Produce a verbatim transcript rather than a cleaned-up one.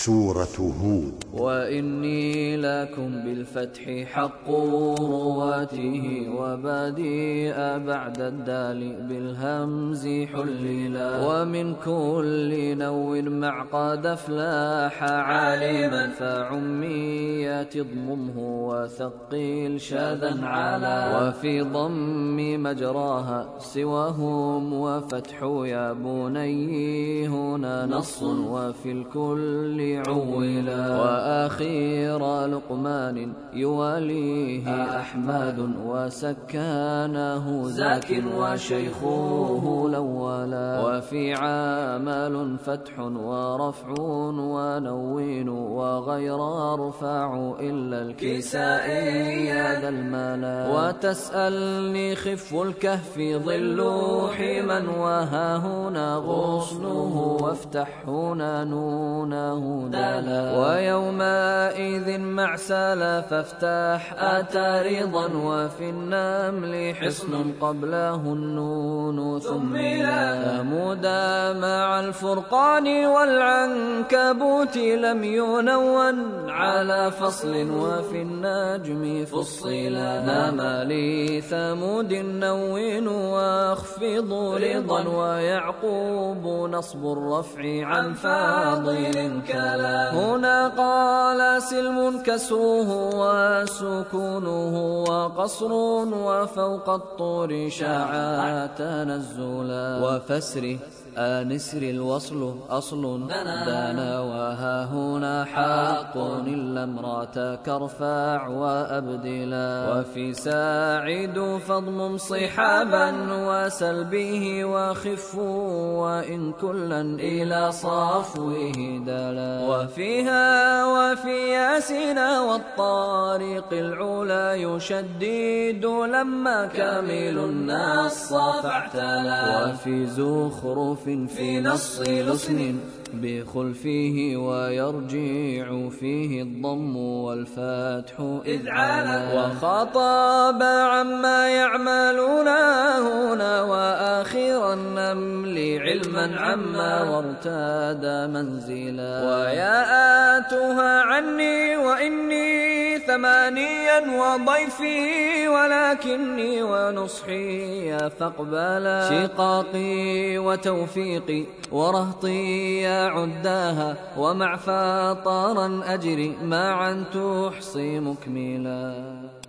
سورة هود. وإني لكم بالفتح حق رواته، وبادئ بعد الدال بالهمز حللا، ومن كل نو معقد أفلاح عالما، فعميات اضممه وثقل شاذا علا، وفي ضم مجراها سواهم وفتح يا بني هنا نص، وفي الكل عولا، وآخير لقمان يواليه أحمد، وسكانه زاك وشيخوه الأولا، وفي عامل فتح ورفع ونوين، وغير أرفع إلا الكسائي ذا الملا، وتسألني خف الكهف ظل حما، وها هنا غصنه وافتح هنا نونه دلا، ويومئذ مع سلا فافتح أتى رضا، وفي النمل حصن قبله النون ثم ثمود مع الفرقان والعنكبوت لم ينون على فصل، وفي النجم فصلا، نام لي ثمود نون واخفض رضا، ويعقوب نصب الرفع عن فاضل كلا، هنا قال سلم كسره وسكونه وقصر، وفوق الطور شاع تنزلا، وفسره آنسر الوصل أصل دانا، وها هنا حق إلا امرأة كرفع وأبدلا، وفي ساعد فضم صحابا وسلبه وخف، وإن كلا إلى صفوه دلا، وفيها وفي ياسين والطارق العلا يشدد لما كامل النص فاعتلا، وفي زخرف في نص لسن بخلفه، ويرجع فيه الضم والفتح إذ علا، وخطاب عما يعملون هنا، وآخر النمل علما عما وارتاد منزلا، وياءاتها عني وإني ثمانيا وضيفي، ولكني ونصحي فاقبلا، شقاقي وتوفيقي ورهطي عداها، ومع فاطرا أجري معا تحصي مكملا.